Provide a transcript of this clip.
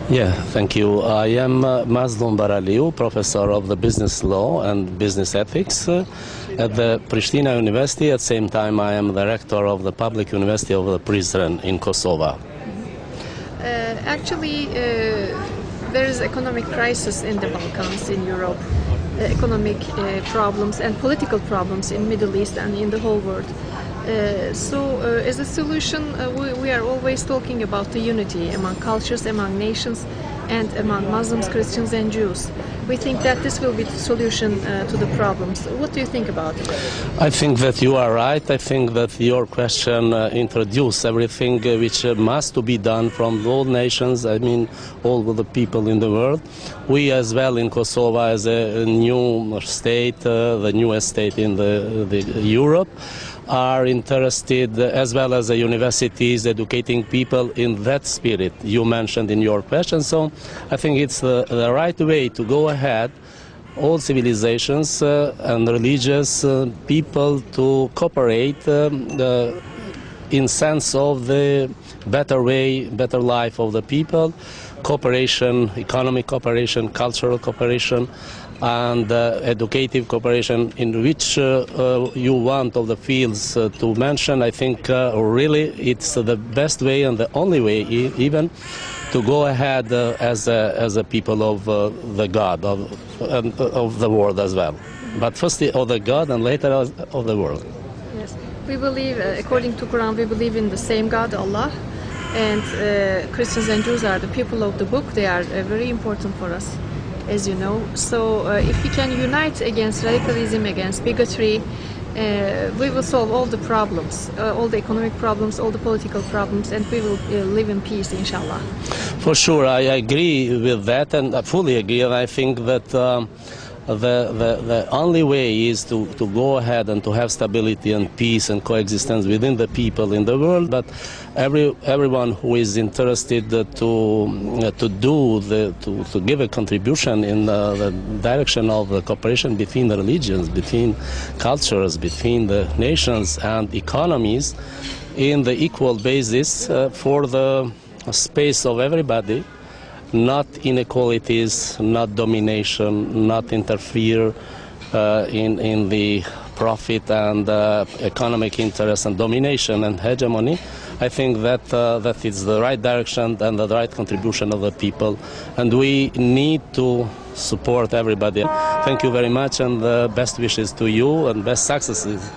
Yeah, thank you. I am Mazloum Baraliu, professor of the business law and business ethics at the Pristina University. At the same time, I am the rector of the Public University of the Prizren in Kosovo. Actually, there is economic crisis in the Balkans, in Europe, economic problems and political problems in Middle East and in the whole world. As a solution, we are always talking about the unity among cultures, among nations, and among Muslims, Christians, and Jews. We think that this will be the solution to the problems. What do you think about it? I think that you are right. I think that your question introduced everything which must to be done from all nations, I mean all the people in the world. We as well in Kosovo as a new state, the newest state in the Europe, are interested, as well as the universities, educating people in that spirit you mentioned in your question. So I think it's the right way to go ahead, all civilizations and religious people to cooperate in sense of the better way, better life of the people, cooperation, economic cooperation, cultural cooperation, and educative cooperation in which you want of the fields to mention. I think really it's the best way and the only way even to go ahead as a people of the God, of the world as well. But first of the God and later of the world. Yes, we believe, according to Quran, we believe in the same God, Allah, and Christians and Jews are the people of the book. They are very important for us, as you know. So if we can unite against radicalism, against bigotry, we will solve all the problems, all the economic problems, all the political problems, and we will live in peace, inshallah. For sure, I agree with that, and I fully agree, and I think that the only way is to go ahead and to have stability and peace and coexistence within the people in the world. But everyone who is interested to give a contribution in the direction of the cooperation between the religions, between cultures, between the nations and economies, in the equal basis for the space of everybody. Not inequalities, not domination, not interfere in the profit and economic interest and domination and hegemony. I think that that is the right direction and the right contribution of the people, and we need to support everybody. Thank you very much, and best wishes to you and best successes.